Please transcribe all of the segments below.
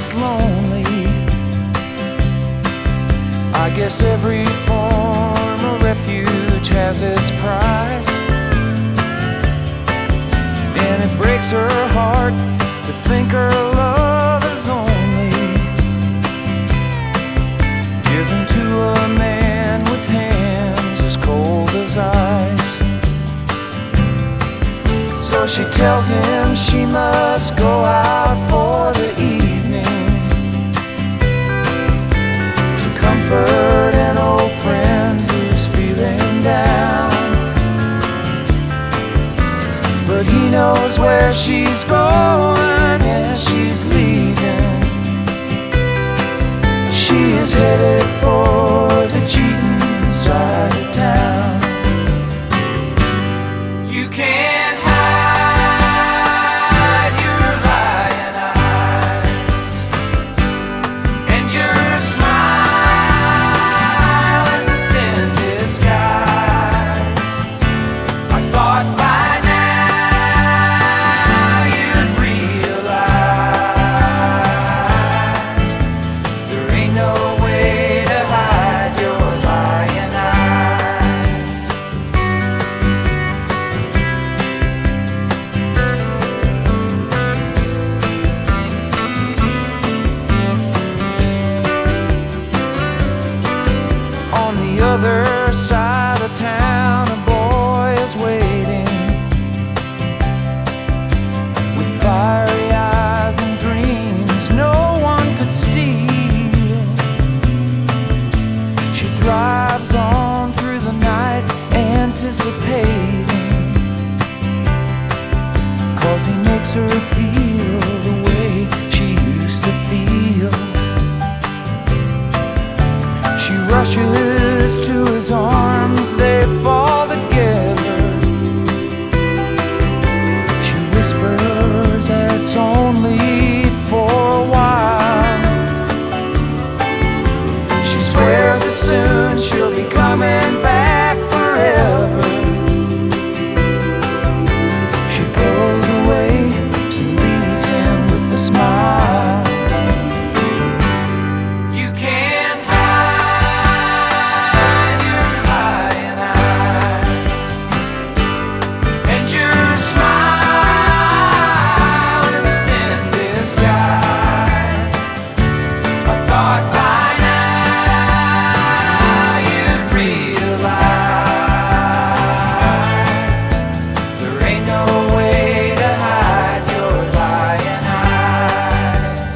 gets lonely. I guess every form of refuge has its price, and it breaks her heart to think her love is only given to a man with hands as cold as ice. So she tells him she must go out for the evening to comfort an old friend who's feeling down. But he knows where she's going and she's leaving. She is headed for the cheating side of town. You can't hide your lying eyes, and your smile is a thin disguise. I thought by now you'd realize there ain't no way to hide your lying eyes. On the other side of town, a boy is waiting with fiery eyes and dreams no one could steal. She drives on through the night, anticipating, 'cause he makes her feel the way she used to feel. She rushes to his arms, they fall together. She whispers that it's only for a while. She swears that soon she'll be coming back forever. She goes away and leaves him with a smile. You can't hide your lying eyes, and your smile is a thin disguise. I thought by now you'd realize there ain't no way to hide your lying eyes.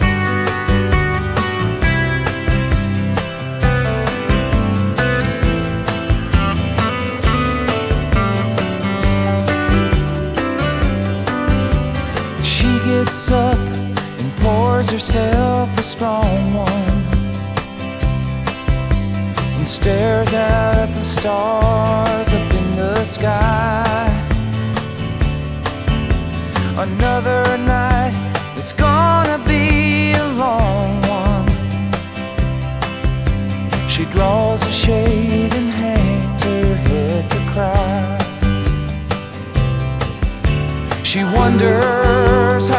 She gets up and pours herself a strong one and stares out at the stars up in the sky. Another night, it's gonna be a long one. She draws a shade and hangs her head to cry. She wonders